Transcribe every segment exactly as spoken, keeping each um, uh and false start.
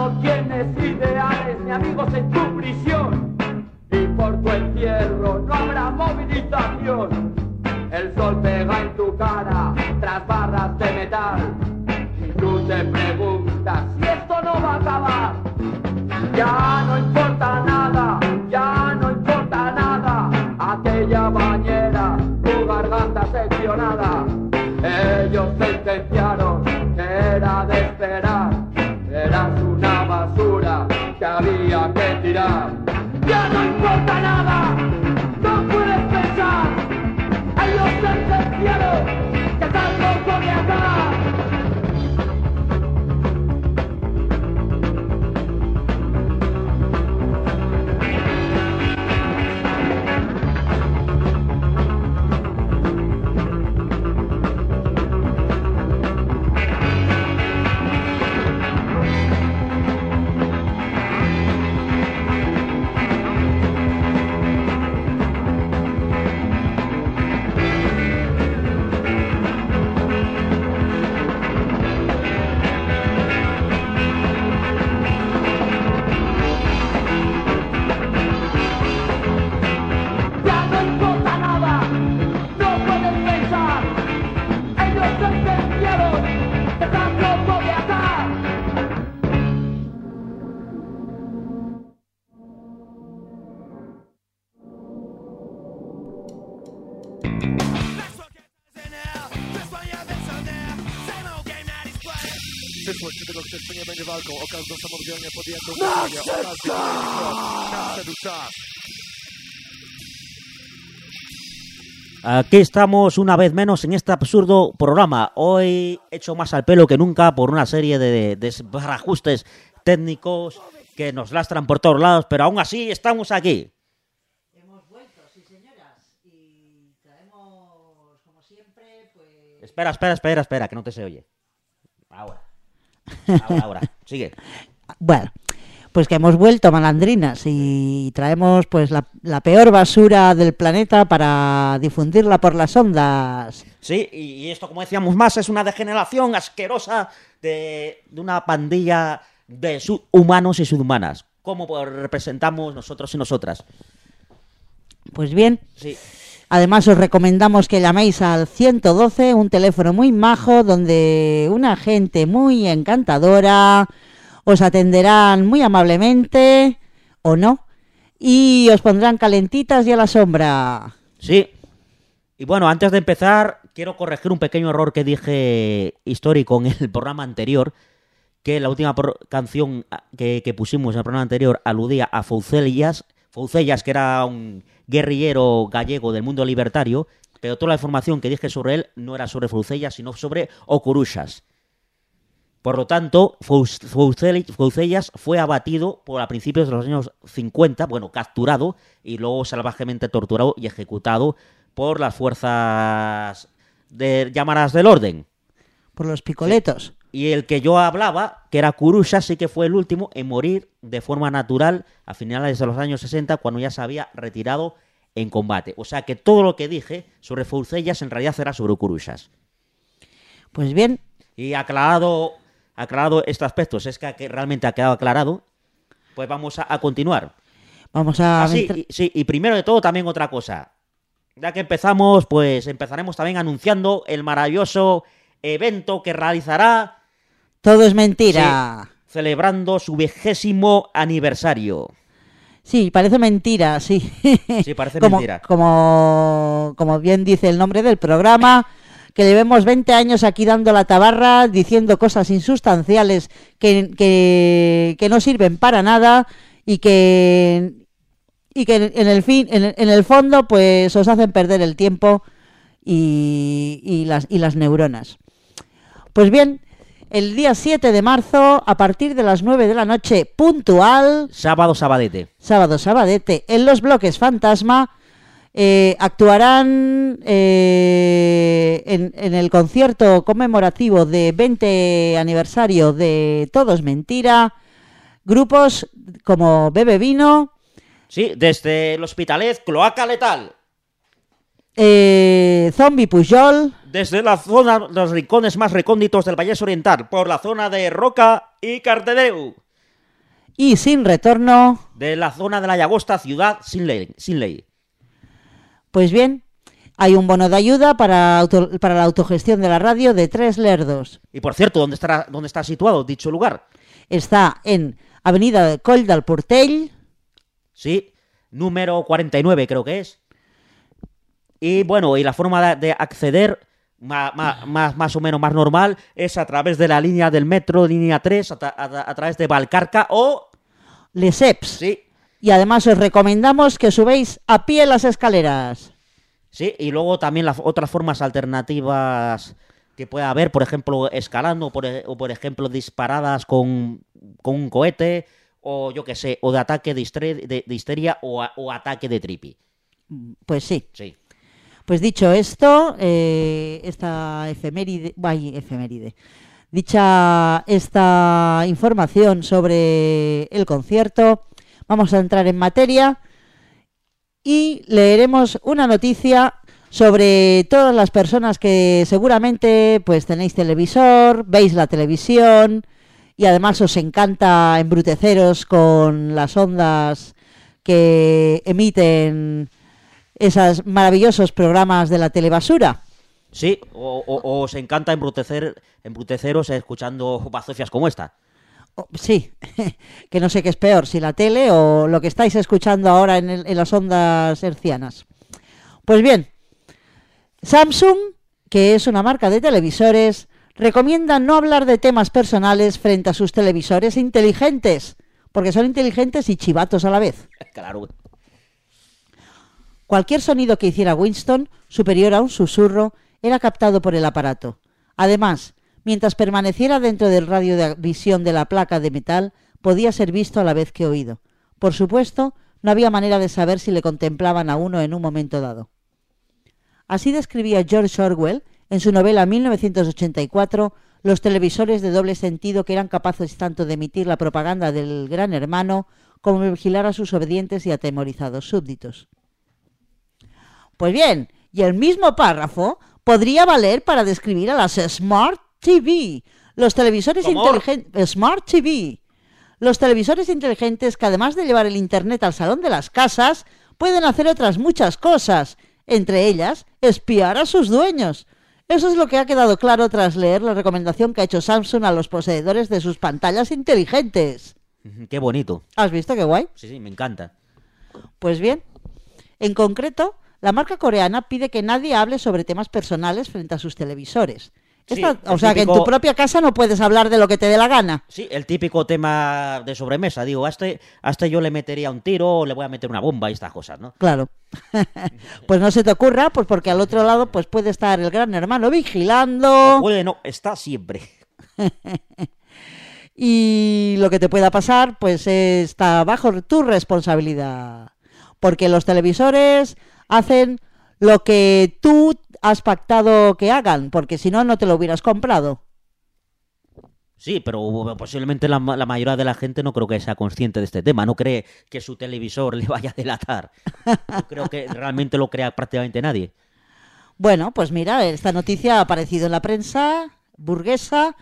no tienes ideales ni amigos en tu prisión, y por tu entierro no habrá movilización. El sol pega en tu cara tras barras de metal, y tú te preguntas si esto no va a acabar. Ya no importa nada, ya no importa nada, aquella bañera, tu garganta seccionada. Ellos sentenciaron que era de esperar, eras una basura que había que tirar. Ya no importa nada, no puedes pensar, ellos sentenciaron que estás loco de acá. Aquí estamos una vez menos en este absurdo programa, hoy hecho más al pelo que nunca por una serie de desbarajustes técnicos que nos lastran por todos lados, pero aún así estamos aquí. Hemos vuelto, sí señoras, y traemos, como siempre, pues... Espera, espera, espera, espera, que no te se oye. Ahora, ahora, ahora, sigue. Bueno, pues que hemos vuelto, malandrinas, y traemos pues la, la peor basura del planeta para difundirla por las ondas. Sí, y esto, como decíamos más, es una degeneración asquerosa de, de una pandilla de humanos y subhumanas. ¿Cómo representamos nosotros y nosotras? Pues bien, sí. Además os recomendamos que llaméis al ciento doce, un teléfono muy majo, donde una gente muy encantadora os atenderán muy amablemente, o no, y os pondrán calentitas y a la sombra. Sí. Y bueno, antes de empezar, quiero corregir un pequeño error que dije histórico en el programa anterior, que la última por- canción que, que pusimos en el programa anterior aludía a Foucellas, Foucellas, que era un guerrillero gallego del mundo libertario, pero toda la información que dije sobre él no era sobre Foucellas, sino sobre Ocuruxas. Por lo tanto, Foucellas fue abatido por a principios de los años cincuenta, bueno, capturado y luego salvajemente torturado y ejecutado por las fuerzas de llamadas del orden. Por los picoletos. Sí. Y el que yo hablaba, que era Curuxa, sí que fue el último en morir de forma natural a finales de los años sesenta, cuando ya se había retirado en combate. O sea que todo lo que dije sobre Foucellas en realidad era sobre Curuxas. Pues bien. Y aclarado, aclarado este aspecto, si es que realmente ha quedado aclarado, pues vamos a, a continuar. Vamos a... Ah, sí, y, sí, y primero de todo también otra cosa. Ya que empezamos, pues empezaremos también anunciando el maravilloso evento que realizará... Todo es mentira. Sí, celebrando su vigésimo aniversario. Sí, parece mentira, sí. Sí, parece como, mentira. Como, como bien dice el nombre del programa, que llevemos veinte años aquí dando la tabarra, diciendo cosas insustanciales que, que, que no sirven para nada y que, y que en el fin, en, en el fondo, pues os hacen perder el tiempo y, y, las, y las neuronas. Pues bien, el día siete de marzo, a partir de las nueve de la noche, puntual... Sábado sabadete. Sábado sabadete, en los bloques Fantasma, eh, actuarán eh, en, en el concierto conmemorativo de veinte aniversario de Todo es Mentira, grupos como Bebe Vino... Sí, desde el Hospitalet, Cloaca Letal. Eh, Zombie Pujol. Desde la zona, los rincones más recónditos del Vallés Oriental, por la zona de Roca y Cardedeu. y sin retorno. De la zona de la Llagosta, ciudad sin ley. Sin ley. Pues bien, hay un bono de ayuda para, auto, para la autogestión de la radio de tres lerdos. Y por cierto, ¿dónde estará, dónde está situado dicho lugar? Está en Avenida de Coll del Portell. Sí, número cuarenta y nueve creo que es. Y bueno, y la forma de, de acceder más, más, más o menos más normal es a través de la línea del metro, línea tres, a, a, a través de Valcarca o... Lesseps. Sí. Y además os recomendamos que subáis a pie las escaleras. Sí, y luego también las otras formas alternativas que pueda haber, por ejemplo, escalando, por, o por ejemplo, disparadas con, con un cohete, o yo qué sé, o de ataque de, histre, de, de histeria o, a, o ataque de tripi. Pues sí. Sí. Pues dicho esto, eh, esta efeméride, ay, efeméride, dicha esta información sobre el concierto, vamos a entrar en materia y leeremos una noticia sobre todas las personas que seguramente pues tenéis televisor, veis la televisión y además os encanta embruteceros con las ondas que emiten esos maravillosos programas de la telebasura. Sí, o, o, o os encanta embrutecer, embruteceros escuchando bazofias como esta. Oh, sí, que no sé qué es peor, si la tele o lo que estáis escuchando ahora en, el, en las ondas hercianas. Pues bien, Samsung, que es una marca de televisores, recomienda no hablar de temas personales frente a sus televisores inteligentes, porque son inteligentes y chivatos a la vez. Claro. Cualquier sonido que hiciera Winston, superior a un susurro, era captado por el aparato. Además, mientras permaneciera dentro del radio de visión de la placa de metal, podía ser visto a la vez que oído. Por supuesto, no había manera de saber si le contemplaban a uno en un momento dado. Así describía George Orwell, en su novela mil novecientos ochenta y cuatro, los televisores de doble sentido que eran capaces tanto de emitir la propaganda del Gran Hermano como de vigilar a sus obedientes y atemorizados súbditos. Pues bien, y el mismo párrafo podría valer para describir a las Smart T V, los televisores inteligentes, Smart T V, los televisores inteligentes que además de llevar el internet al salón de las casas, pueden hacer otras muchas cosas, entre ellas espiar a sus dueños. Eso es lo que ha quedado claro tras leer la recomendación que ha hecho Samsung a los poseedores de sus pantallas inteligentes. Qué bonito. ¿Has visto qué guay? Sí, sí, me encanta. Pues bien, en concreto, la marca coreana pide que nadie hable sobre temas personales frente a sus televisores. Esta, Sí, o sea, típico... que en tu propia casa no puedes hablar de lo que te dé la gana. Sí, el típico tema de sobremesa. Digo, a este, a este yo le metería un tiro o le voy a meter una bomba y estas cosas, ¿no? Claro. Pues no se te ocurra, pues porque al otro lado pues puede estar el Gran Hermano vigilando. No puede, no, está siempre. Y lo que te pueda pasar, pues está bajo tu responsabilidad. Porque los televisores hacen lo que tú has pactado que hagan, porque si no, no te lo hubieras comprado. Sí, pero posiblemente la, la mayoría de la gente no creo que sea consciente de este tema, no cree que su televisor le vaya a delatar. No creo que realmente lo crea prácticamente nadie. Bueno, pues mira, esta noticia ha aparecido en la prensa burguesa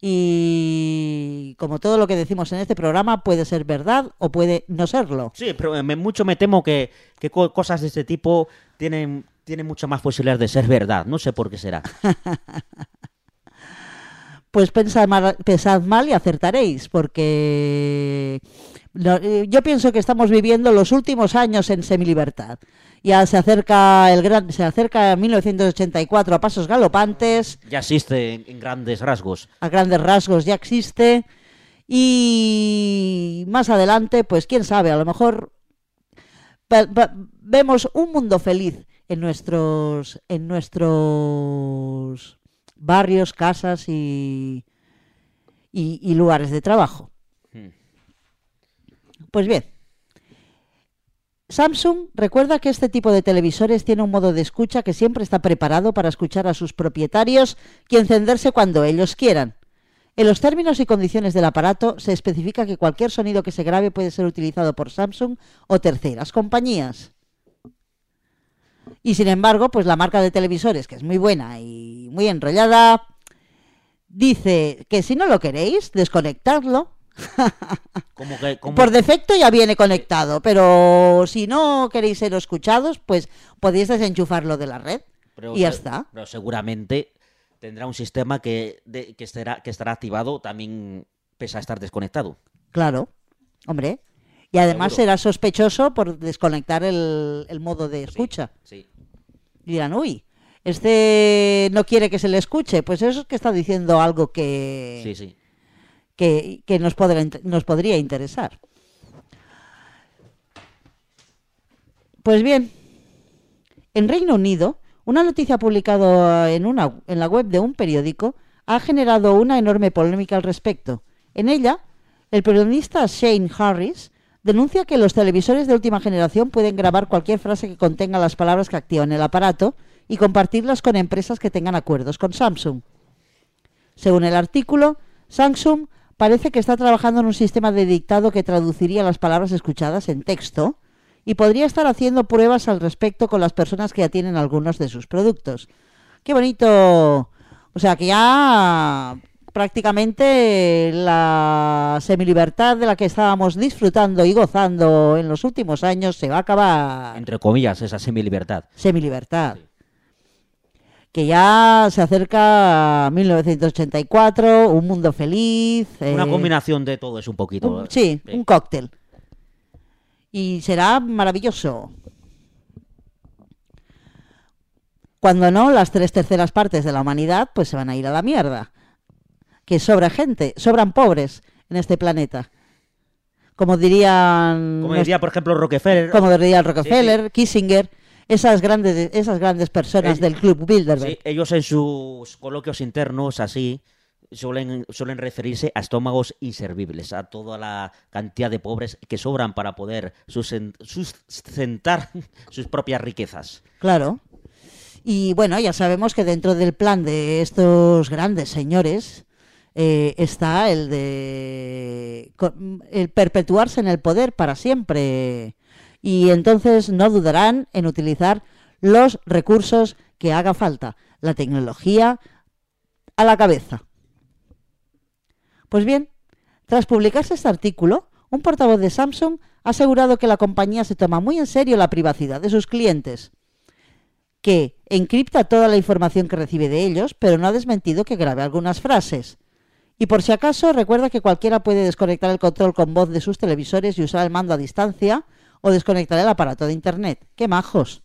y como todo lo que decimos en este programa puede ser verdad o puede no serlo. Sí, pero me, mucho me temo que, que cosas de este tipo tienen, tienen mucha más posibilidades de ser verdad. No sé por qué será. Pues pensad mal, pensad mal y acertaréis, porque no, yo pienso que estamos viviendo los últimos años en semilibertad. Ya se acerca el gran, se acerca mil novecientos ochenta y cuatro a pasos galopantes. Ya existe en, en grandes rasgos. A grandes rasgos ya existe. Y más adelante, pues quién sabe, a lo mejor vemos un mundo feliz en nuestros en nuestros barrios, casas y, y, y lugares de trabajo. Hmm. Pues bien, Samsung recuerda que este tipo de televisores tiene un modo de escucha que siempre está preparado para escuchar a sus propietarios y encenderse cuando ellos quieran. En los términos y condiciones del aparato se especifica que cualquier sonido que se grabe puede ser utilizado por Samsung o terceras compañías. Y sin embargo, pues la marca de televisores, que es muy buena y muy enrollada, dice que si no lo queréis, desconectadlo. Como que, como... Por defecto ya viene conectado, pero si no queréis ser escuchados, pues podéis desenchufarlo de la red pero, y ya está. Pero seguramente tendrá un sistema que, de, que, estará, que estará activado también pese a estar desconectado. Claro, hombre. Y además Seguro. será sospechoso por desconectar el, el modo de escucha. Sí, sí. Y dirán, uy, este no quiere que se le escuche. Pues eso es que está diciendo algo que... Sí, sí. que, que nos, podrá, nos podría interesar. Pues bien, en Reino Unido, una noticia publicada en, una, en la web de un periódico ha generado una enorme polémica al respecto. En ella, el periodista Shane Harris denuncia que los televisores de última generación pueden grabar cualquier frase que contenga las palabras que activan el aparato y compartirlas con empresas que tengan acuerdos con Samsung. Según el artículo, Samsung parece que está trabajando en un sistema de dictado que traduciría las palabras escuchadas en texto y podría estar haciendo pruebas al respecto con las personas que ya tienen algunos de sus productos. ¡Qué bonito! O sea, que ya prácticamente la semilibertad de la que estábamos disfrutando y gozando en los últimos años se va a acabar. Entre comillas, esa semilibertad. Semilibertad. Sí. Que ya se acerca a mil novecientos ochenta y cuatro, un mundo feliz. Una eh, combinación de todo es un poquito. Un, sí, sí, un cóctel. Y será maravilloso. Cuando no, las tres terceras partes de la humanidad pues se van a ir a la mierda. Que sobra gente, sobran pobres en este planeta. Como dirían... Como diría, por ejemplo, Rockefeller. Como diría Rockefeller, sí, sí. Kissinger... Esas grandes, esas grandes personas eh, del Club Bilderberg. Sí, ellos en sus coloquios internos, así, suelen, suelen referirse a estómagos inservibles, a toda la cantidad de pobres que sobran para poder sustentar sus propias riquezas. Claro. Y bueno, ya sabemos que dentro del plan de estos grandes señores eh, está el de el perpetuarse en el poder para siempre. Y entonces no dudarán en utilizar los recursos que haga falta, la tecnología a la cabeza. Pues bien, tras publicarse este artículo, un portavoz de Samsung ha asegurado que la compañía se toma muy en serio la privacidad de sus clientes, que encripta toda la información que recibe de ellos, pero no ha desmentido que grabe algunas frases. Y por si acaso, recuerda que cualquiera puede desconectar el control con voz de sus televisores y usar el mando a distancia, o desconectar el aparato de internet. ¡Qué majos!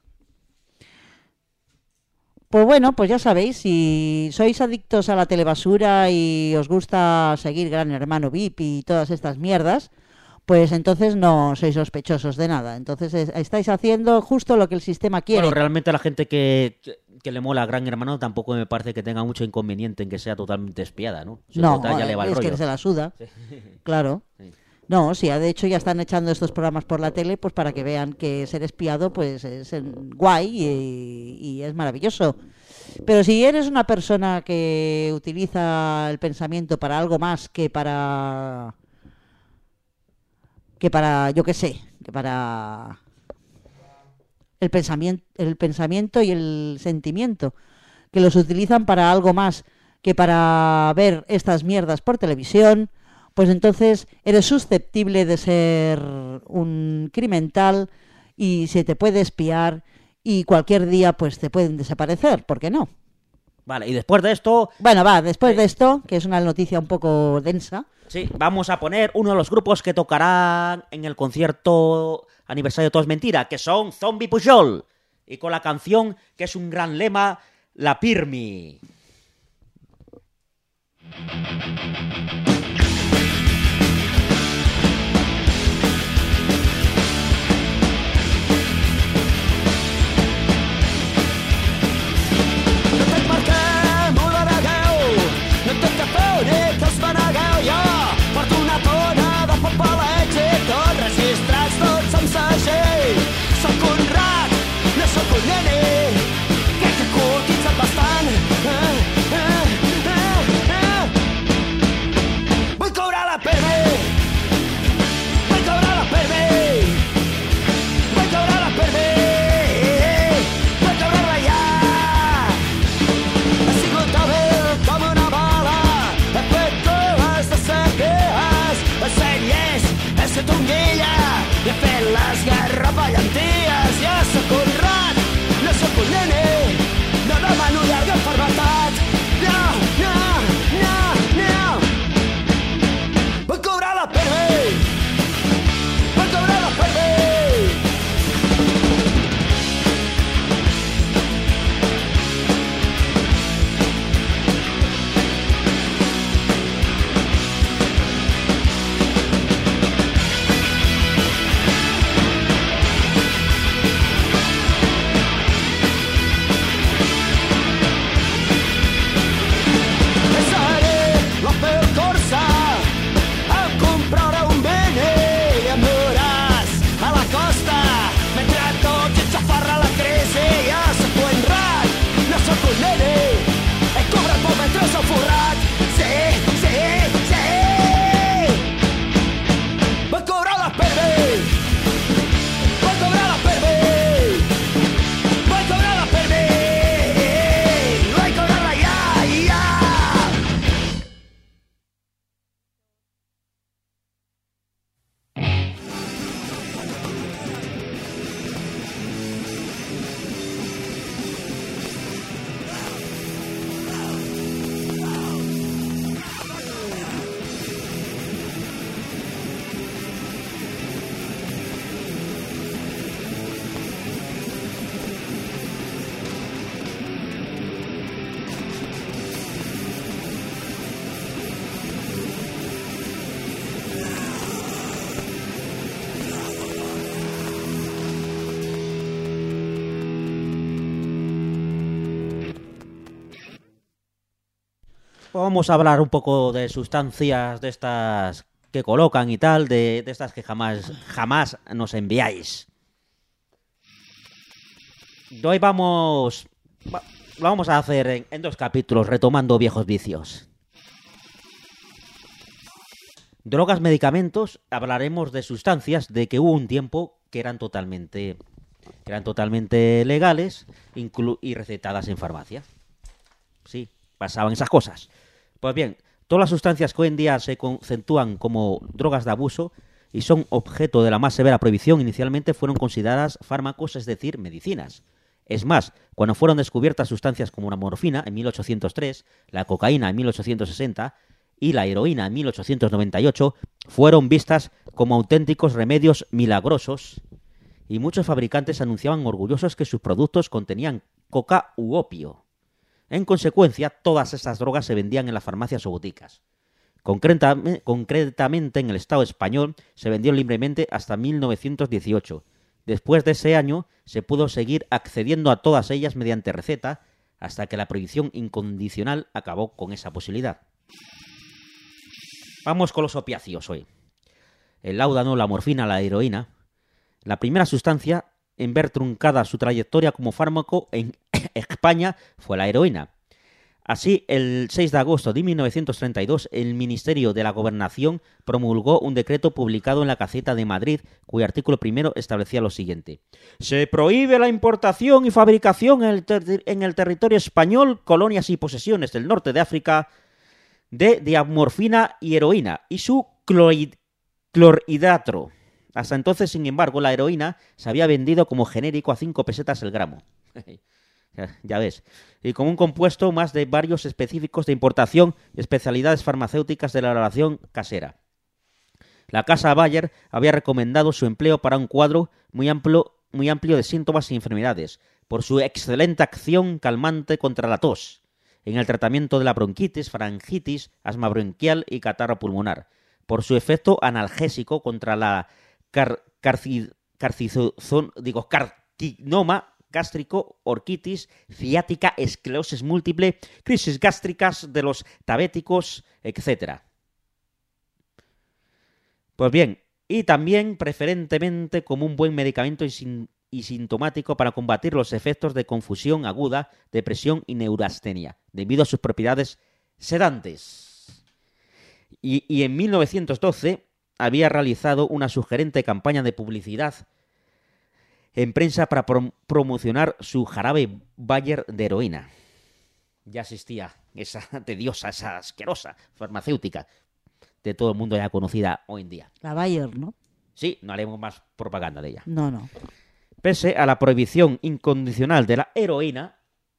Pues bueno, pues ya sabéis, si sois adictos a la telebasura y os gusta seguir Gran Hermano V I P y todas estas mierdas, pues entonces no sois sospechosos de nada. Entonces estáis haciendo justo lo que el sistema quiere. Bueno, realmente a la gente que, que, que le mola Gran Hermano tampoco me parece que tenga mucho inconveniente en que sea totalmente espiada, ¿no? Si no, total, ya le va el es rollo. Que se la suda. Sí. Claro. Sí. No, sí, de hecho ya están echando estos programas por la tele pues para que vean que ser espiado pues es guay y, y es maravilloso. Pero si eres una persona que utiliza el pensamiento para algo más que para... que para, yo qué sé, que para el pensamiento, el pensamiento y el sentimiento, que los utilizan para algo más que para ver estas mierdas por televisión, pues entonces eres susceptible de ser un criminal y se te puede espiar y cualquier día pues te pueden desaparecer, ¿por qué no? Vale, y después de esto... Bueno, va, después sí. de esto, que es una noticia un poco densa... Sí, vamos a poner uno de los grupos que tocarán en el concierto aniversario de Todo es Mentira, que son Zombie Pujol, y con la canción que es un gran lema, La Pirmi. Vull cobrar la Pues vamos a hablar un poco de sustancias de estas que colocan y tal, de, de estas que jamás, jamás nos enviáis. Hoy vamos... va- Lo vamos a hacer en, en dos capítulos, retomando viejos vicios. Drogas, medicamentos, hablaremos de sustancias de que hubo un tiempo que eran totalmente, que eran totalmente legales inclu- y recetadas en farmacia. Sí, pasaban esas cosas. Pues bien, todas las sustancias que hoy en día se concentúan como drogas de abuso y son objeto de la más severa prohibición inicialmente fueron consideradas fármacos, es decir, medicinas. Es más, cuando fueron descubiertas sustancias como la morfina en mil ochocientos tres, la cocaína en mil ochocientos sesenta y la heroína en mil ochocientos noventa y ocho, fueron vistas como auténticos remedios milagrosos y muchos fabricantes anunciaban orgullosos que sus productos contenían coca u opio. En consecuencia, todas estas drogas se vendían en las farmacias o boticas. Concreta- concretamente, en el Estado español se vendió libremente hasta mil novecientos dieciocho. Después de ese año, se pudo seguir accediendo a todas ellas mediante receta, hasta que la prohibición incondicional acabó con esa posibilidad. Vamos con los opiáceos hoy. El láudano, la morfina, la heroína. La primera sustancia en ver truncada su trayectoria como fármaco en España fue la heroína. Así, el seis de agosto de mil novecientos treinta y dos, el Ministerio de la Gobernación promulgó un decreto publicado en la Gaceta de Madrid, cuyo artículo primero establecía lo siguiente. Se prohíbe la importación y fabricación en el, ter- en el territorio español, colonias y posesiones del norte de África, de diamorfina y heroína y su clorid- clorhidrato. Hasta entonces, sin embargo, la heroína se había vendido como genérico a cinco pesetas el gramo. Ya ves. Y como un compuesto más de varios específicos de importación y especialidades farmacéuticas de la elaboración casera. La casa Bayer había recomendado su empleo para un cuadro muy amplio, muy amplio de síntomas y enfermedades, por su excelente acción calmante contra la tos, en el tratamiento de la bronquitis, faringitis, asma bronquial y catarro pulmonar, por su efecto analgésico contra la car carci carcizozón, digo, carcinoma gástrico, orquitis, ciática, esclerosis múltiple, crisis gástricas de los diabéticos, etcétera. Pues bien, y también preferentemente como un buen medicamento y, sin, y sintomático para combatir los efectos de confusión aguda, depresión y neurastenia, debido a sus propiedades sedantes. Y, y en mil novecientos doce había realizado una sugerente campaña de publicidad en prensa para prom promocionar su jarabe Bayer de heroína. Ya existía esa tediosa, esa asquerosa farmacéutica de todo el mundo ya conocida hoy en día. La Bayer, ¿no? Sí, no haremos más propaganda de ella. No, no. Pese a la prohibición incondicional de la heroína,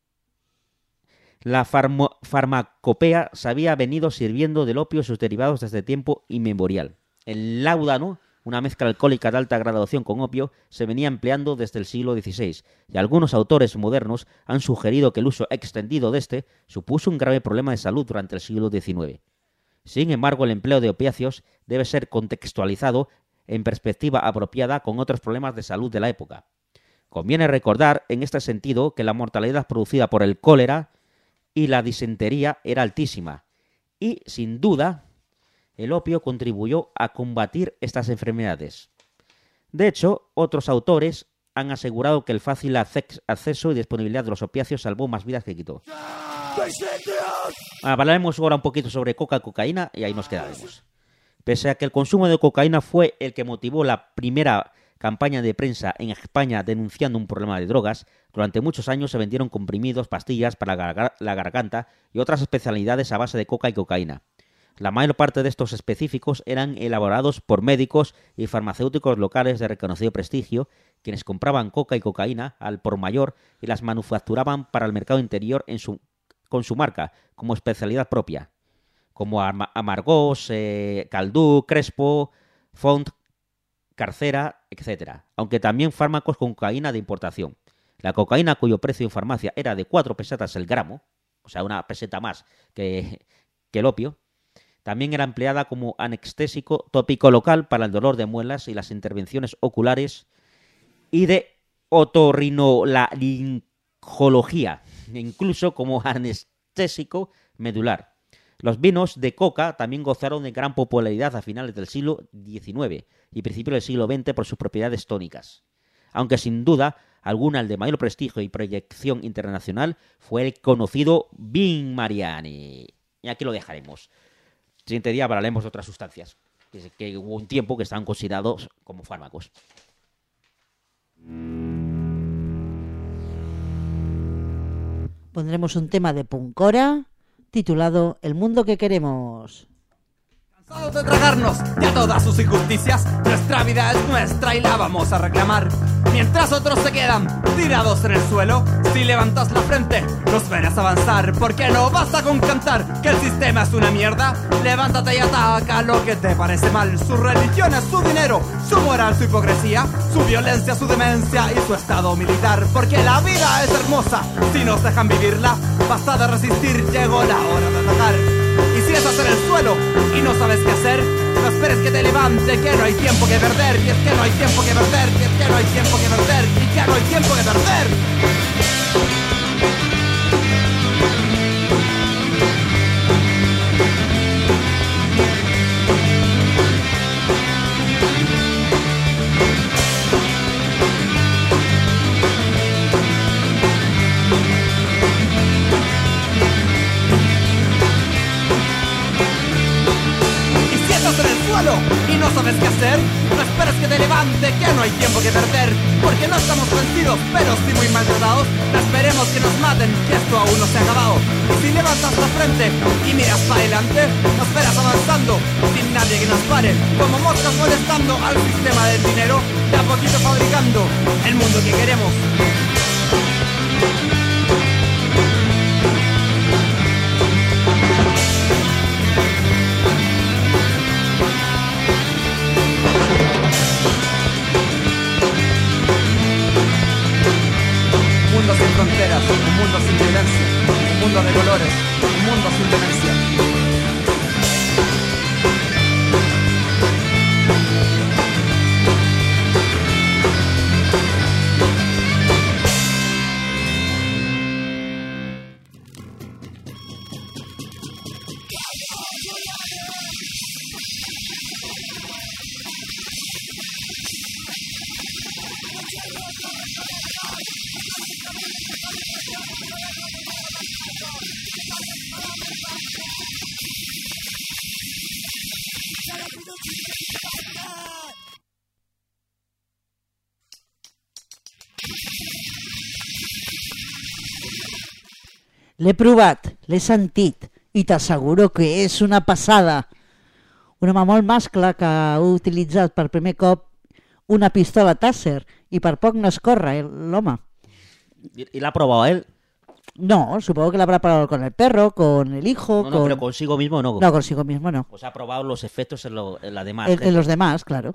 la farmo farmacopea se había venido sirviendo del opio y sus derivados desde tiempo inmemorial. El láudano, una mezcla alcohólica de alta graduación con opio, se venía empleando desde el siglo dieciséis, y algunos autores modernos han sugerido que el uso extendido de este supuso un grave problema de salud durante el siglo diecinueve. Sin embargo, el empleo de opiáceos debe ser contextualizado en perspectiva apropiada con otros problemas de salud de la época. Conviene recordar, en este sentido, que la mortalidad producida por el cólera y la disentería era altísima, y, sin duda, el opio contribuyó a combatir estas enfermedades. De hecho, otros autores han asegurado que el fácil acceso y disponibilidad de los opiáceos salvó más vidas que quitó. Hablaremos ahora un poquito sobre coca y cocaína y ahí nos quedaremos. Pese a que el consumo de cocaína fue el que motivó la primera campaña de prensa en España denunciando un problema de drogas, durante muchos años se vendieron comprimidos, pastillas para la, gar la garganta y otras especialidades a base de coca y cocaína. La mayor parte de estos específicos eran elaborados por médicos y farmacéuticos locales de reconocido prestigio, quienes compraban coca y cocaína al por mayor y las manufacturaban para el mercado interior en su, con su marca, como especialidad propia, como Amargós, eh, Caldú, Crespo, Font, Carcera, etcétera, aunque también fármacos con cocaína de importación. La cocaína, cuyo precio en farmacia era de cuatro pesetas el gramo, o sea, una peseta más que, que el opio, también era empleada como anestésico tópico local para el dolor de muelas y las intervenciones oculares y de otorrinolaringología, incluso como anestésico medular. Los vinos de coca también gozaron de gran popularidad a finales del siglo diecinueve y principios del siglo veinte por sus propiedades tónicas. Aunque sin duda alguna el de mayor prestigio y proyección internacional fue el conocido Vin Mariani. Y aquí lo dejaremos. El siguiente día hablaremos de otras sustancias, que, que hubo un tiempo que estaban considerados como fármacos. Pondremos un tema de Punkora titulado El mundo que queremos. Cansados de tragarnos ya todas sus injusticias, nuestra vida es nuestra y la vamos a reclamar. Mientras otros se quedan tirados en el suelo, si levantas la frente los verás avanzar. Porque no basta con cantar que el sistema es una mierda. Levántate y ataca lo que te parece mal. Su religión es su dinero, su moral, su hipocresía, su violencia, su demencia y su estado militar. Porque la vida es hermosa si nos dejan vivirla. Basta de resistir, llegó la hora de atacar. Y si estás en el suelo y no sabes qué hacer, no esperes que te levante, que no hay tiempo que perder. Y es que no hay tiempo que perder, y es que no hay tiempo que perder, y que no hay tiempo que perder. Y no sabes qué hacer, no esperes que te levante, que no hay tiempo que perder. Porque no estamos vencidos, pero sí muy maltratados. No esperemos que nos maten, que esto aún no se ha acabado. Si levantas la frente y miras para adelante, nos verás avanzando, sin nadie que nos pare. Como moscas molestando al sistema del dinero, de a poquito fabricando el mundo que queremos. Un mundo sin fronteras, un mundo sin violencia, un mundo de colores, un mundo sin demencia. L'he provat, l'he sentit i t'asseguro que és una passada. Un home molt mascle que ha utilitzat per primer cop una pistola Taser i per poc no es corre l'home. ¿Y la ha probado él? No, supongo que la habrá probado con el perro, con el hijo... No, no, con... pero consigo mismo no. No, consigo mismo no. Pues ha probado los efectos en, lo, en la demás. En, en los demás, claro.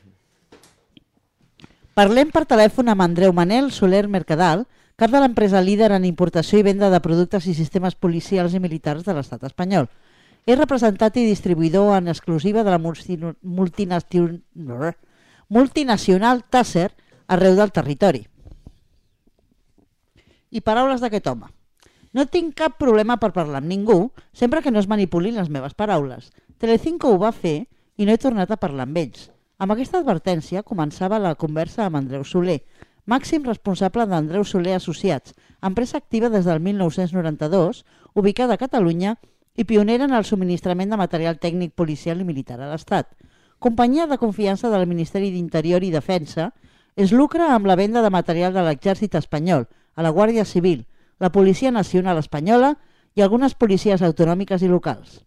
Parlem per telèfon amb Andreu Manel Soler Mercadal, cap de l'empresa líder en importació i venda de productes i sistemes policials i militars de l'estat espanyol. És representat i distribuïdor en exclusiva de la multinacional, multinacional Taser arreu del territori. I paraules d'aquest home. No tinc cap problema per parlar amb ningú, sempre que no es manipulin les meves paraules. Telecinco ho va fer i no he tornat a parlar amb ells. Amb aquesta advertència començava la conversa amb Andreu Soler, màxim responsable d'Andreu Soler Associats, empresa activa des del mil nou-cents noranta-dos, ubicada a Catalunya i pionera en el subministrament de material tècnic policial i militar a l'Estat. Companyia de confiança del Ministeri d'Interior i Defensa, es lucra amb la venda de material de l'Exèrcit espanyol, a la Guàrdia Civil, la Policia Nacional Espanyola i algunes policies autonòmiques i locals.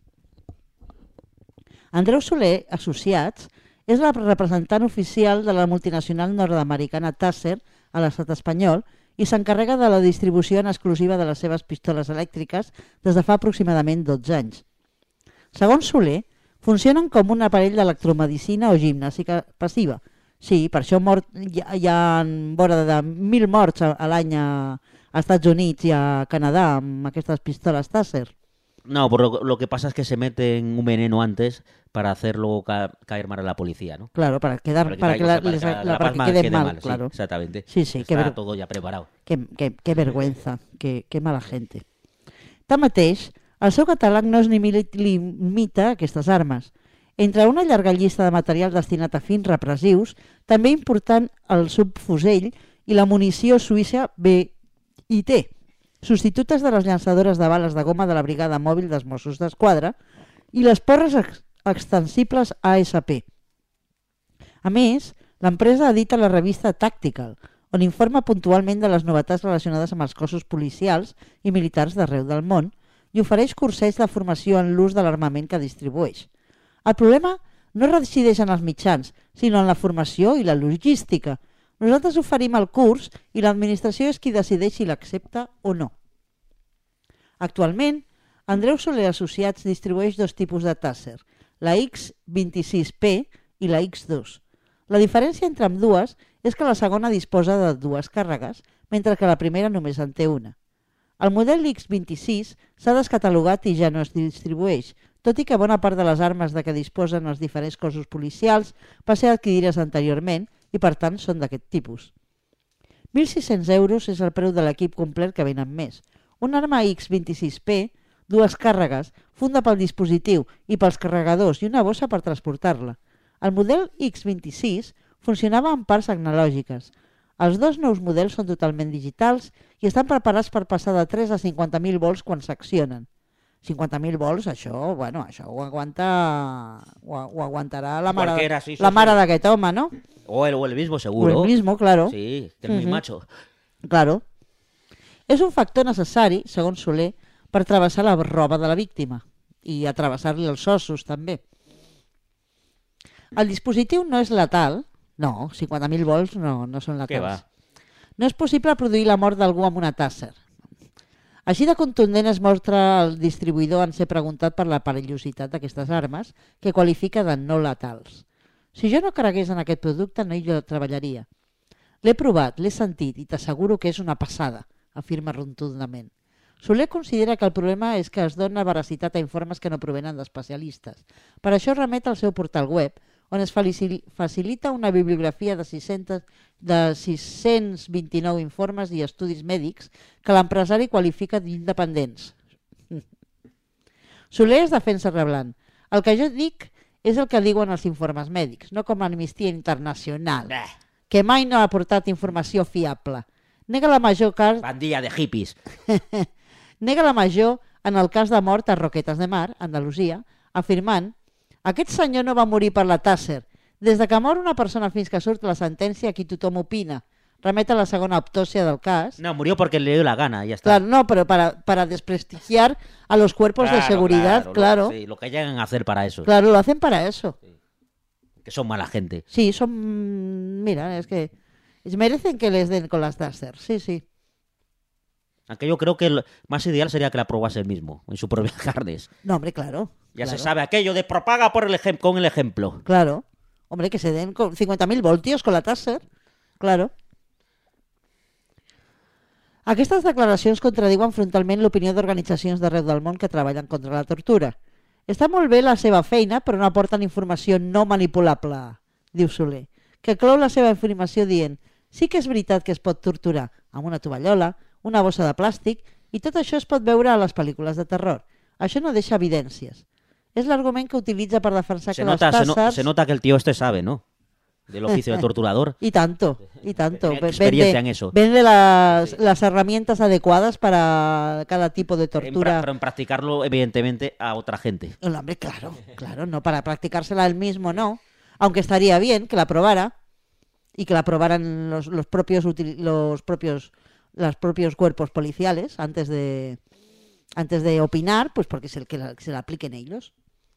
Andreu Soler Associats és la representant oficial de la multinacional nord-americana Taser a l'estat espanyol i s'encarrega de la distribució en exclusiva de les seves pistoles elèctriques des de fa aproximadament dotze anys. Segons Soler, funcionen com un aparell d'electromedicina o gimnàstica passiva. Sí, per això mort, hi, ha, hi ha vora de mil morts a, a l'any a, a Estats Units i a Canadà amb aquestes pistoles Taser. No, pero lo, lo que pasa es que se meten un veneno antes para hacerlo ca caer mal a la policía, ¿no? Claro, para, quedar, para, para que, que, la, para les, que, la, la, la para que quede queden mal, mal, claro. Sí, exactamente. Sí, sí, está ver... todo ya preparado. Qué, qué, qué vergüenza, qué, qué mala gente. Tanmateix, El seu catàleg no es ni limita a aquestes armes. Entre una llarga llista de material destinat a fins repressius, també important el subfusell i la munició suïssa B I T, substitutes de les llançadores de bales de goma de la Brigada Mòbil dels Mossos d'Esquadra i les porres ex extensibles A S P. A més, l'empresa edita la revista Tactical, on informa puntualment de les novetats relacionades amb els cossos policials i militars d'arreu del món i ofereix cursells de formació en l'ús de l'armament que distribueix. El problema no resideix en els mitjans, sinó en la formació i la logística. Nosaltres oferim el curs i l'administració és qui decideix si l'accepta o no. Actualment, Andreu Soler Associats distribueix dos tipus de Taser, la X vint-i-sis P i la X dos. La diferència entre ambdues és que la segona disposa de dues càrregues, mentre que la primera només en té una. El model X vint-i-sis s'ha descatalogat i ja no es distribueix, tot i que bona part de les armes de què disposen els diferents cossos policials va ser adquirides anteriorment i per tant són d'aquest tipus. mil sis-cents euros és el preu de l'equip complet que venen més. Una arma X vint-i-sis P, dues càrregues, funda pel dispositiu i pels carregadors i una bossa per transportar-la. El model X vint-i-sis funcionava amb parts analògiques. Els dos nous models són totalment digitals i estan preparats per passar de tres a cinquanta mil volts quan s'accionen. cinquanta mil volts, això, bueno, això ho aguanta, ho, ho aguantarà la mare, Cualquiera, sí, sí, la mare sí. d'aquest home, ¿no? O el, o el mismo, seguro. O el mismo, claro. Sí, que es muy Ujú. macho. Claro. És un factor necessari, segons Soler, per travessar la roba de la víctima i a travessar-li els ossos, també. El dispositiu no és letal. No, cinquanta mil volts no, no són Què va? letals. No és possible produir la mort d'algú amb una Taser. Així de contundent es mostra el distribuïdor en ser preguntat per la perillositat d'aquestes armes, que qualifica de no letals. Si jo no cregués en aquest producte, no hi treballaria. L'he provat, l'he sentit i t'asseguro que és una passada, afirma rotundament. Soler considera que el problema és que es dona veracitat a informes que no provenen d'especialistes. Per això remet al seu portal web, on es facilita una bibliografia de sis-cents, de sis-cents vint-i-nou informes i estudis mèdics que l'empresari qualifica d'independents. Soler es defensa reblant. El que jo dic és el que diuen els informes mèdics, no com Amnistia Internacional, que mai no ha aportat informació fiable. Nega la major cas... Bandilla de hippies. Nega la major en el cas de mort a Roquetes de Mar, Andalusia, afirmant: aquest senyor no va morir per la Taser. Des de que mor una persona fins que surt la sentència, aquí tothom opina. Remet a la segona autòpsia del cas. No, murió porque le dio la gana, ya está. Claro, no, pero para, para desprestigiar a los cuerpos Claro, de seguridad, claro. claro. Lo, sí, lo que llegan a hacer para eso. Claro, lo hacen para eso. Que son mala gente. Sí, son... Mira, es que merecen que les den con las Taser, sí, sí. Aunque yo creo que el más ideal sería que la probase él mismo, en su propia carnes. No, hombre, claro. Ya claro, se sabe aquello de propaga por el ejem- con el ejemplo. Claro. Hombre, que se den con cincuenta mil voltios con la Taser. Claro. Aquestes declaracions contradiuen frontalment l'opinió d'organitzacions d'arreu del món que treballen contra la tortura. Està molt bé la seva feina, però no aporten informació no manipulable, diu Soler, que clou la seva afirmació dient: sí que és veritat que es pot torturar amb una tovallola, una bossa de plàstic, i tot això es pot veure a les pel·lícules de terror. Això no deixa evidències. És l'argument que utilitza per defensar Se que nota, les se, no- Tasers... se nota que el tío este sabe, ¿no? Del oficio de torturador. Y tanto, y tanto. Tiene experiencia en eso. Vende las, Sí. las herramientas adecuadas para cada tipo de En pra- tortura. pero en practicarlo, evidentemente, a otra gente. El hombre, claro, claro, no para practicársela él mismo, no. Aunque estaría bien que la probara y que la probaran los, los propios util- los propios los propios cuerpos policiales antes de antes de opinar, pues porque es el que, la, que se la apliquen ellos.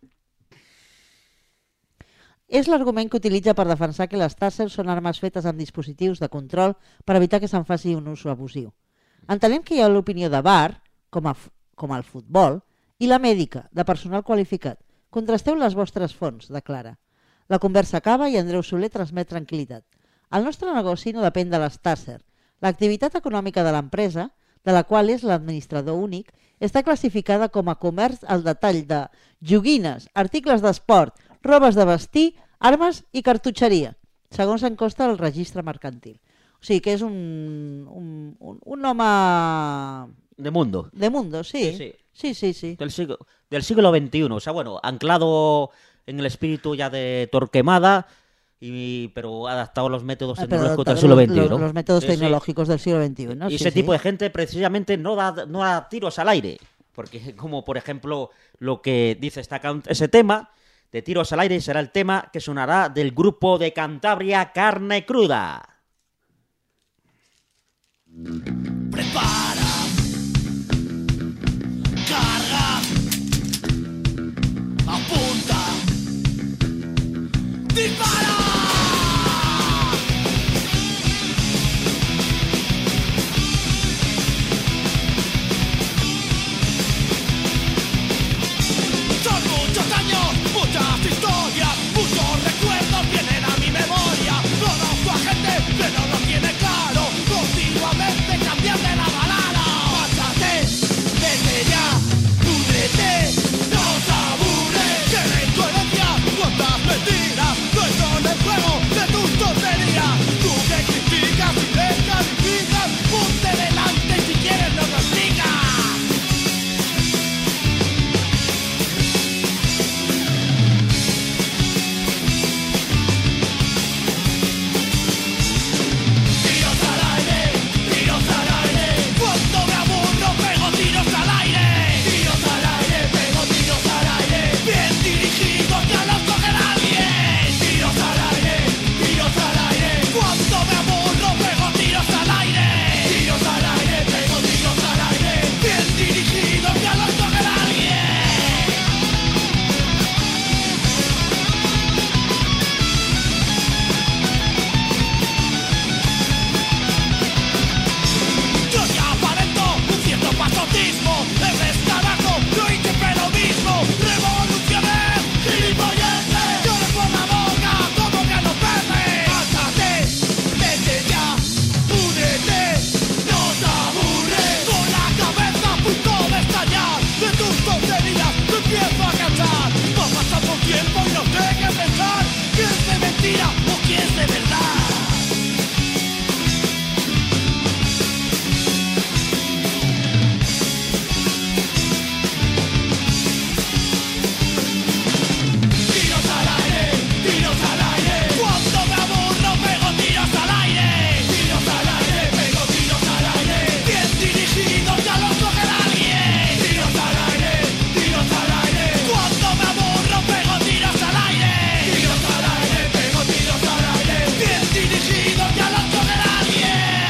És l'argument que utilitza per defensar que les Taser són armes fetes amb dispositius de control per evitar que se'n faci un ús abusiu. Entenem que hi ha l'opinió de bar, com, a, f- com el futbol, i la mèdica, de personal qualificat. Contrasteu les vostres fonts, declara. La conversa acaba i Andreu Soler transmet tranquil·litat. El nostre negoci no depèn de les Taser. L'activitat econòmica de l'empresa, de la qual és l'administrador únic, està classificada com a comerç al detall de joguines, articles d'esport, robes de vestir, armes i cartutxeria, segons en consta el registre mercantil. O sigui que és un, un, un, un home De mundo. de mundo, sí. Sí, sí. Sí, sí, sí. Del siglo, del siglo veintiuno. O sea, bueno, anclado en el espíritu ya de Torquemada, y, pero adaptado a los métodos Ah, pero tecnológicos del los, siglo veintiuno. los- los métodos Sí, sí. tecnológicos del siglo veintiuno. Y sí, ese sí. tipo de gente precisamente no da, no da tiros al aire. Porque como por ejemplo lo que dice esta, can- ese tema de tiros al aire será el tema que sonará del grupo de Cantabria Carne Cruda. Prepara, carga, apunta, dispara. Son muchos años, muchas historias, muchos recuerdos vienen a mi memoria. Conozco a gente que no lo tiene claro, continuamente cambian de la balada. Pásate, vete ya, púdrete, no te aburres. Que la incoherencia, cuántas mentiras, no son el juego de tus tonterías. Tú que criticas y descalificas, ponte delante y si quieres no lo explicas. Tiros al aire, tiros al aire. Cuando me aburro pego tiros al aire. Tiros al aire, pego tiros al aire. Bien dirigidos ya los coge nadie. Tiros al aire, tiros al aire. Cuando me aburro pego tiros al aire. Tiros al aire, pego tiros al aire. Bien dirigidos ya los coge nadie. Yo ya aparento un cierto pasotismo. El descarajo, yo hice pero mismo. Revoluciones, gilipolleces. Llores por la boca, como que no peces. Pásate, vete ya, púdrete, no te aburres. Con la cabeza a punto de estallar. De tus tonterías me empiezo a cansar. Va pasando tiempo y no sé qué pensar. ¿Quién es de mentira o quién es de verdad? Tiros al aire, tiros al aire. Cuando me aburro pego tiros al aire. Tiros al aire, pego tiros al aire. Bien dirigidos ya los coge nadie. Tiros al aire, tiros al aire. Cuando me aburro pego tiros al aire. Tiros al aire, pego tiros al aire. Bien dirigidos ya los coge nadie.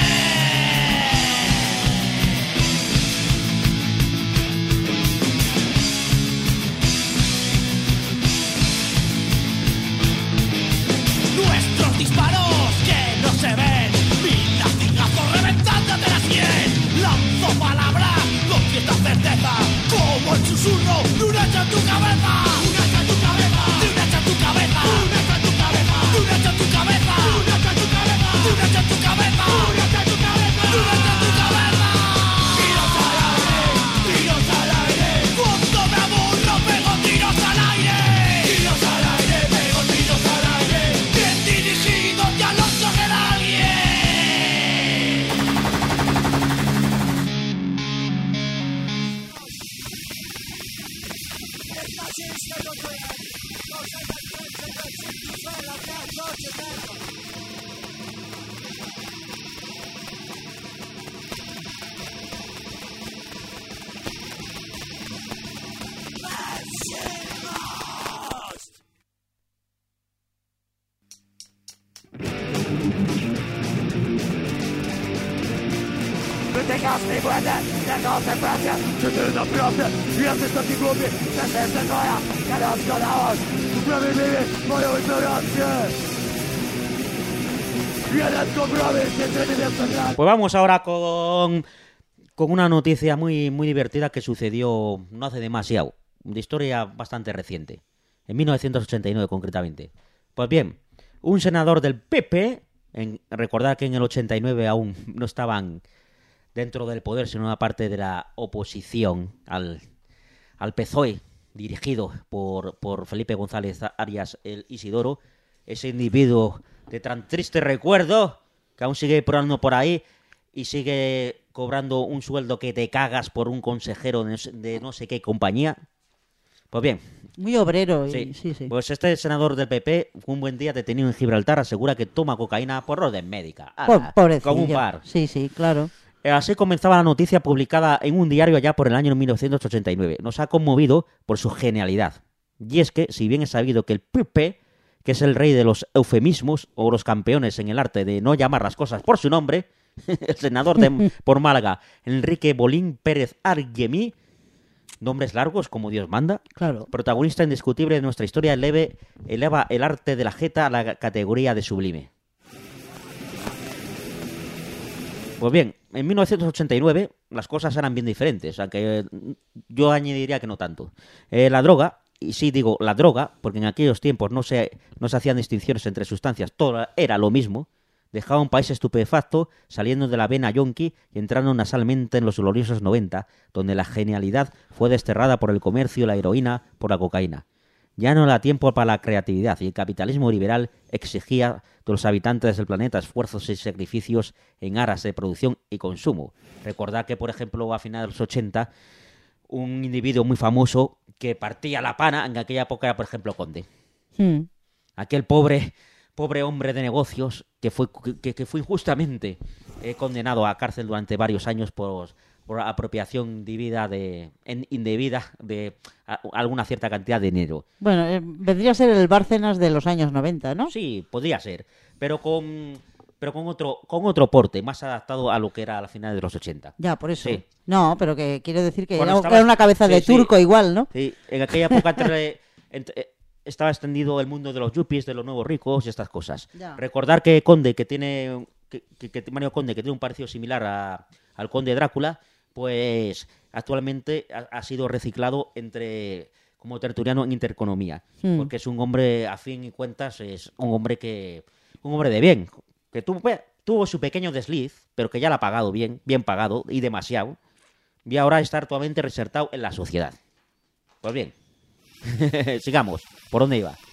Nuestros disparos que no se ven, mil latigazos reventándote la sien. Lanzo palabras con cierta certeza, como el susurro de un hacha en tu cabeza. Un hacha en tu cabeza, de un hacha en tu cabeza. Un hacha en tu cabeza, de un hacha en tu cabeza. Un hacha en tu cabeza, de un hacha en tu cabeza. Un hacha en tu cabeza, de un hacha en tu cabeza. Tiros al aire, tiros al aire. Cuando me aburro pego tiros al aire. Tiros al aire, pego tiros al aire. Bien dirigidos ya los coge nadie. Wytykasz mi błędy, nie konsekwencje. Czy ty naprawdę jesteś taki głupi? Przecież to twoja niedoskonałość usprawiedliwi moją ignorancję. Jeden kompromis, jedyny wiem co grać. Pues vamos ahora con, con una noticia muy, muy divertida que sucedió no hace demasiado, de historia bastante reciente, en mil novecientos ochenta y nueve concretamente. Pues bien, un senador del P P, en, recordad que en el ochenta y nueve aún no estaban dentro del poder, sino una parte de la oposición al, al P S O E, dirigido por, por Felipe González Arias el Isidoro, ese individuo de tan triste recuerdo que aún sigue probando por ahí, y sigue cobrando un sueldo que te cagas por un consejero de no sé, de no sé qué compañía. Pues bien. Muy obrero. Y... Sí. Sí, sí. Pues este senador del P P, un buen día detenido en Gibraltar, asegura que toma cocaína por orden médica. Po- pobrecillo. Como un par. Sí, sí, claro. Así comenzaba la noticia publicada en un diario allá por el año mil novecientos ochenta y nueve. Nos ha conmovido por su genialidad. Y es que, si bien es sabido que el P P, que es el rey de los eufemismos o los campeones en el arte de no llamar las cosas por su nombre, el senador de por Málaga, Enrique Bolín Pérez Argemí, nombres largos como Dios manda, Claro. protagonista indiscutible de nuestra historia, eleve, eleva el arte de la jeta a la categoría de sublime. Pues bien, en mil novecientos ochenta y nueve las cosas eran bien diferentes, aunque yo añadiría que no tanto. Eh, la droga, y sí digo la droga, porque en aquellos tiempos no se, no se hacían distinciones entre sustancias, todo era lo mismo, dejaba un país estupefacto saliendo de la vena yonqui y entrando nasalmente en los gloriosos noventa, donde la genialidad fue desterrada por el comercio y la heroína por la cocaína. Ya no era tiempo para la creatividad y el capitalismo liberal exigía de los habitantes del planeta esfuerzos y sacrificios en aras de producción y consumo. Recordad que, por ejemplo, a finales de los ochenta, un individuo muy famoso que partía la pana en aquella época era, por ejemplo, Conde. Hmm. Aquel pobre, pobre hombre de negocios que fue, que, que fue injustamente eh, condenado a cárcel durante varios años por... por apropiación indebida de, en, indebida de a, alguna cierta cantidad de dinero. Bueno, eh, vendría a ser el Bárcenas de los años noventa, ¿no? Sí, podría ser, pero con pero con otro con otro porte, más adaptado a lo que era a la final de los ochenta. Ya, por eso. Sí. No, pero que quiero decir que Cuando era, estaba- era una cabeza sí, de sí. turco igual, ¿no? Sí, en aquella época entre- entre- eh, estaba extendido el mundo de los yuppies, de los nuevos ricos y estas cosas. Ya. Recordar que Conde, que tiene que, que, que Mario Conde, que tiene un parecido similar a, al Conde Drácula, pues actualmente ha, ha sido reciclado entre como tertuliano en Intereconomía, Hmm. porque es un hombre, a fin y cuentas, es un hombre que un hombre de bien, que tuvo, pues, tuvo su pequeño desliz, pero que ya lo ha pagado bien, bien pagado y demasiado, y ahora está actualmente resertado en la sociedad. Pues bien, sigamos. ¿Por dónde iba?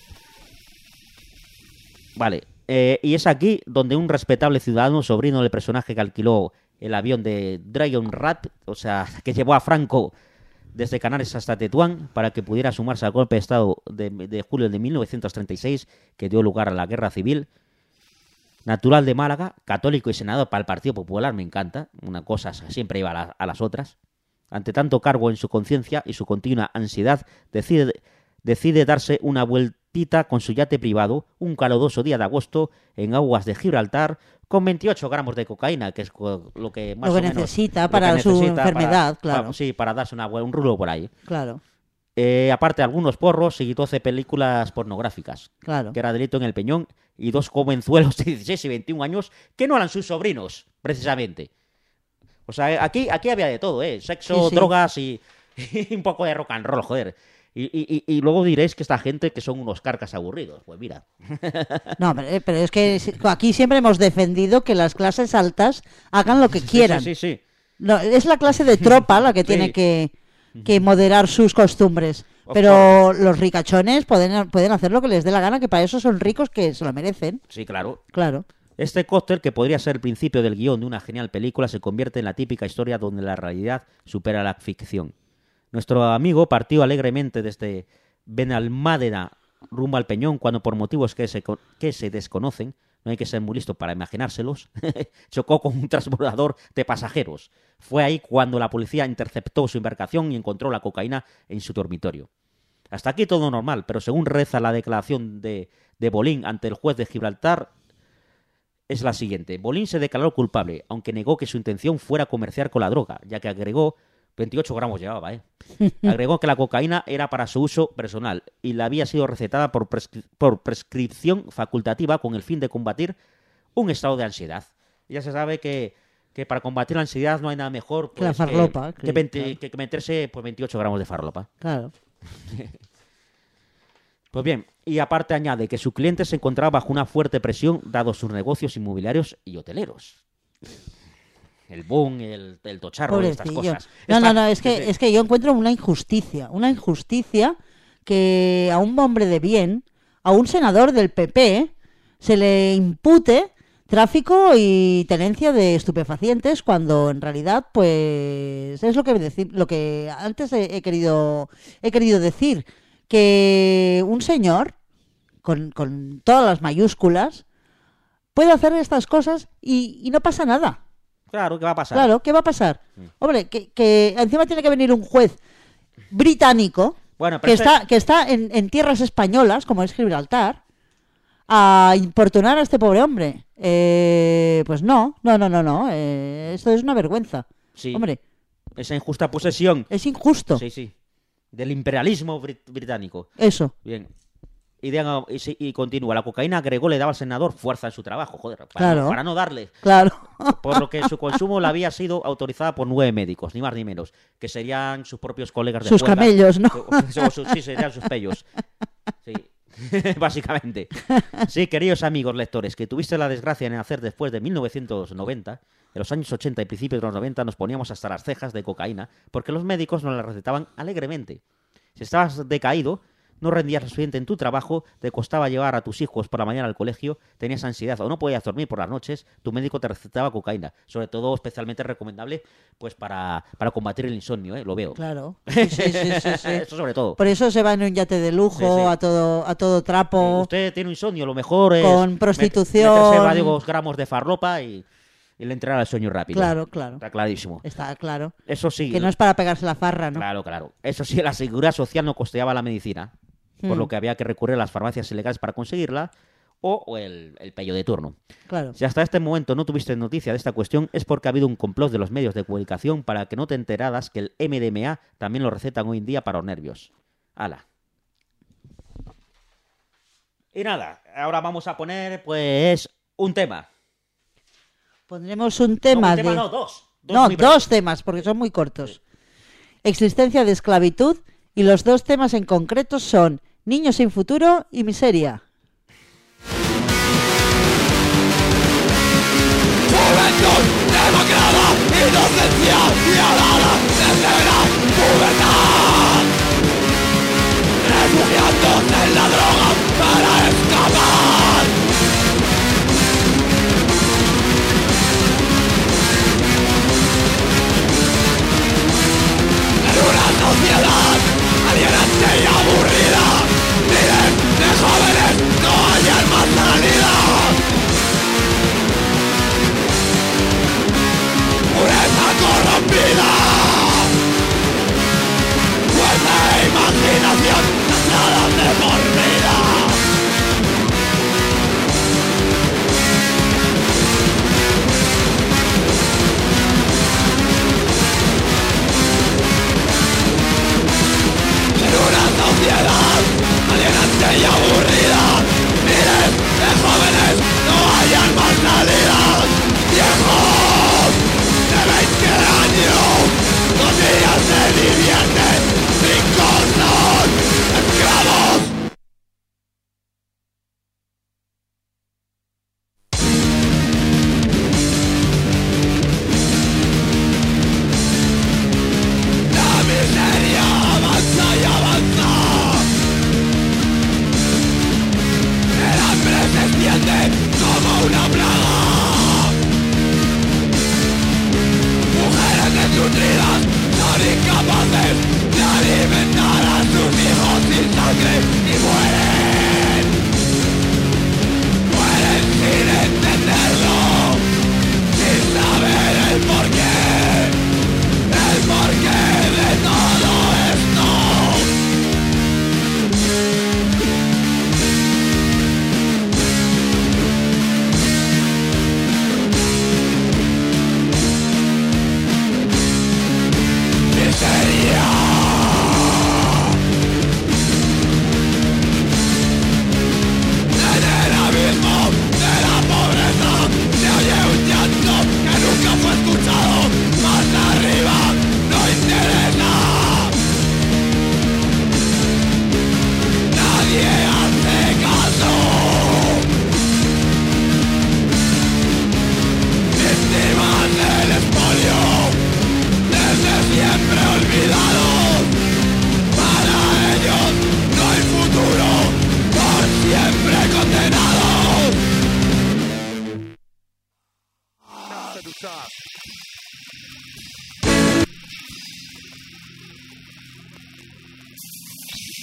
Vale, eh, y es aquí donde un respetable ciudadano, sobrino del personaje que alquiló el avión de Dragon Rat, o sea, que llevó a Franco desde Canarias hasta Tetuán para que pudiera sumarse al golpe de Estado de, de julio de mil novecientos treinta y seis que dio lugar a la Guerra Civil. Natural de Málaga, católico y senador para el Partido Popular, me encanta, una cosa siempre iba a, la- a las otras. Ante tanto cargo en su conciencia y su continua ansiedad, decide, decide darse una vueltita con su yate privado un caluroso día de agosto en aguas de Gibraltar con veintiocho gramos de cocaína, que es co- lo que más Lo que o menos- necesita lo que para su necesita enfermedad, para- claro. para- sí, para darse una, buen- un rulo por ahí. Claro, Eh, aparte, algunos porros y doce películas pornográficas, claro. que era delito en el Peñón, y dos jovenzuelos de dieciséis y veintiún años que no eran sus sobrinos, precisamente. O sea, aquí, aquí había de todo, ¿eh? Sexo, Sí, sí. drogas y, y un poco de rock and roll, joder. Y, y, y- y luego diréis que esta gente que son unos carcas aburridos. Pues mira. No, pero, eh, pero es que si- aquí siempre hemos defendido que las clases altas hagan lo que quieran. Sí, sí, sí. No, es la clase de tropa la que Sí. tiene que, que moderar sus costumbres. Of Pero los ricachones pueden, pueden hacer lo que les dé la gana, que para eso son ricos que se lo merecen. Sí, claro. Claro. Este cóctel, que podría ser el principio del guión de una genial película, se convierte en la típica historia donde la realidad supera la ficción. Nuestro amigo partió alegremente desde Benalmádena rumbo al Peñón cuando, por motivos que se, co- que se desconocen, no hay que ser muy listo para imaginárselos, chocó con un transbordador de pasajeros. Fue ahí cuando la policía interceptó su embarcación y encontró la cocaína en su dormitorio. Hasta aquí todo normal, pero según reza la declaración de, de Bolín ante el juez de Gibraltar, es la siguiente. Bolín se declaró culpable, aunque negó que su intención fuera comerciar con la droga, ya que agregó veintiocho gramos llevaba, ¿eh? Agregó que la cocaína era para su uso personal y la había sido recetada por, prescri- por prescripción facultativa con el fin de combatir un estado de ansiedad. Ya se sabe que, que para combatir la ansiedad no hay nada mejor Que la pues, farlopa, que, que- que veinte- claro. que meterse pues, veintiocho gramos de farlopa. Claro. Pues bien, y aparte añade que su cliente se encontraba bajo una fuerte presión dado sus negocios inmobiliarios y hoteleros. El boom, el, el tocharro, estas Pobrecillo. cosas. No, Esta- no, no, es que, es que yo encuentro una injusticia. Una injusticia que a un hombre de bien, a un senador del P P, se le impute tráfico y tenencia de estupefacientes, cuando en realidad pues es lo que decir, lo que antes he, he querido he querido decir, que un señor con, con todas las mayúsculas puede hacer estas cosas y, y no pasa nada. Claro, ¿qué va a pasar? Claro, ¿qué va a pasar? Hombre, que, que encima tiene que venir un juez británico Bueno, que pero está, que está en, en tierras españolas, como es Gibraltar, a importunar a este pobre hombre. Eh, pues no, no, no, no, no. Eh, esto es una vergüenza. Sí. Hombre, Esa injusta posesión. es injusto. Sí, sí. Del imperialismo brit- británico. Eso, Bien. Y, digan- y, sí- y continúa. La cocaína agregó le daba al senador fuerza en su trabajo. Joder, para, Claro. no, para no darle. claro. Por lo que su consumo la había sido autorizada por nueve médicos, ni más ni menos. Que serían sus propios colegas de Sus juerga. camellos, ¿no? O- o sus- sí, serían sus pellos. Sí. Básicamente. Sí, queridos amigos lectores, que tuviste la desgracia de nacer después de mil novecientos noventa, en los años ochenta y principios de los noventa nos poníamos hasta las cejas de cocaína porque los médicos nos la recetaban alegremente. Si estabas decaído, no rendías lo suficiente en tu trabajo, te costaba llevar a tus hijos por la mañana al colegio, tenías ansiedad o no podías dormir por las noches, tu médico te recetaba cocaína. Sobre todo, especialmente recomendable pues para, para combatir el insomnio, ¿eh? Lo veo. Claro. Sí, sí, sí, sí, sí. Eso sobre todo. Por eso se va en un yate de lujo, Sí, sí. a todo a todo trapo. Usted tiene insomnio, lo mejor es Con met- prostitución. meterse varios gramos de farlopa y, y le entrará el sueño rápido. Claro, claro. Está clarísimo. Está claro. Eso sí. Que no es para pegarse la farra, ¿no? Claro, claro. Eso sí, la seguridad social no costeaba la medicina, por Mm. lo que había que recurrir a las farmacias ilegales para conseguirla o, o el, el pello de turno. Claro. Si hasta este momento no tuviste noticia de esta cuestión, es porque ha habido un complot de los medios de comunicación para que no te enteraras que el M D M A también lo recetan hoy en día para los nervios. ¡Hala! Y nada, ahora vamos a poner, pues, un tema. Pondremos un tema no, un de... tema no, dos. Dos No, muy breves. dos temas, porque son muy cortos. Existencia de esclavitud, y los dos temas en concreto son Niños sin futuro y Miseria. Juventud demacrada, inocencia violada, desde pubertad. Refugiándose en la droga para escapar. En una sociedad alienante y aburrida, miles de jóvenes no hallan más salida. Pureza corrompida.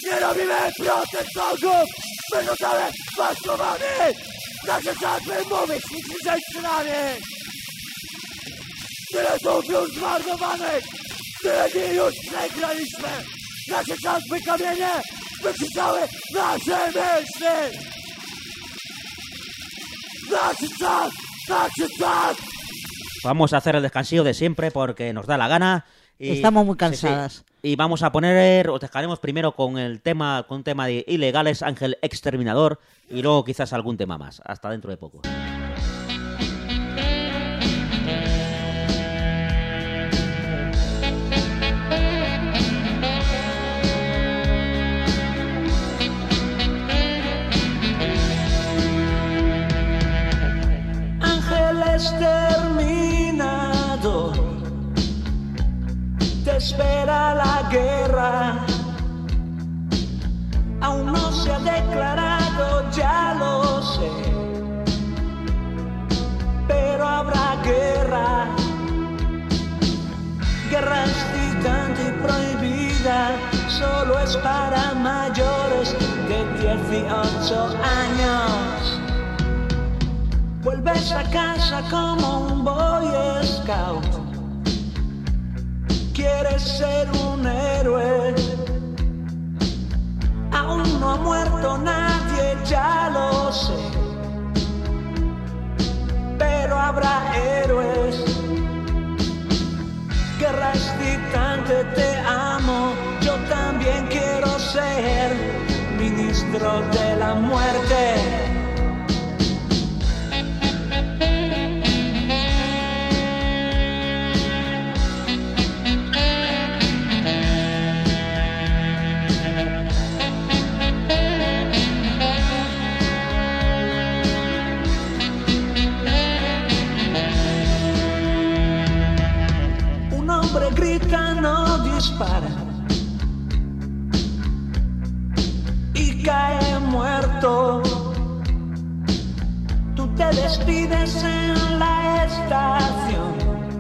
Nienawidzę protestantów, wyrzucamy maskowani! Nasze czasy mówić z żeńczynami! Tyle słów już zmarnowanych! Tyle dni już przegraliśmy! Nasze czas by kamienie wykrzyczały nasze myśli! Nasz czas! Nasz czas! Vamos a hacer el descansillo de siempre porque nos da la gana. Y, Estamos muy cansadas. Sí, sí. Y vamos a poner, os dejaremos primero con el tema, con un tema de Ilegales, Ángel Exterminador, y luego quizás algún tema más. Hasta dentro de poco. Ángel exterminador, te espera la guerra. Aún no se ha declarado, ya lo sé, pero habrá guerra. Guerra excitante y prohibida, solo es para mayores de dieciocho años. Vuelves a casa como un Boy Scout. Quieres ser un héroe. Aún no ha muerto nadie, ya lo sé, pero habrá héroes. Guerra excitante, te amo. Yo también quiero ser ministro de la muerte. Grita, no dispara y cae muerto. Tú te despides en la estación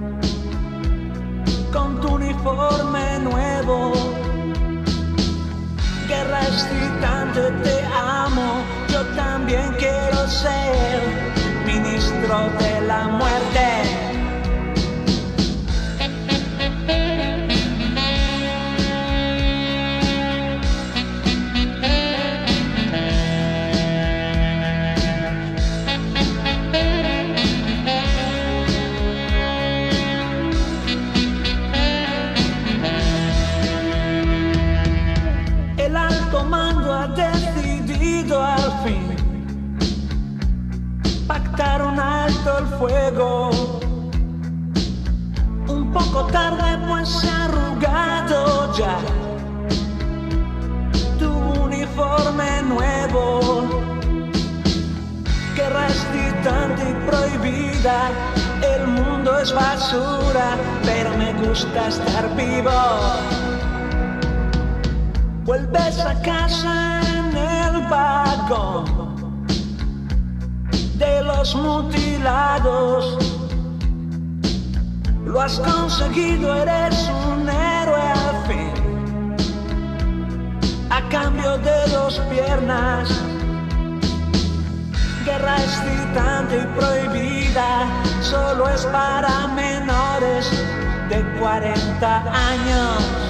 con tu uniforme nuevo. Guerra excitante, te amo. Yo también quiero ser ministro de la muerte. Pactar un alto el fuego. Un poco tarde, pues se ha arrugado ya tu uniforme nuevo. Guerra excitante y prohibida. El mundo es basura, pero me gusta estar vivo. Vuelves a casa en el vagón de los mutilados. Lo has conseguido, eres un héroe al fin. A cambio de dos piernas. Guerra excitante y prohibida, solo es para menores de cuarenta años.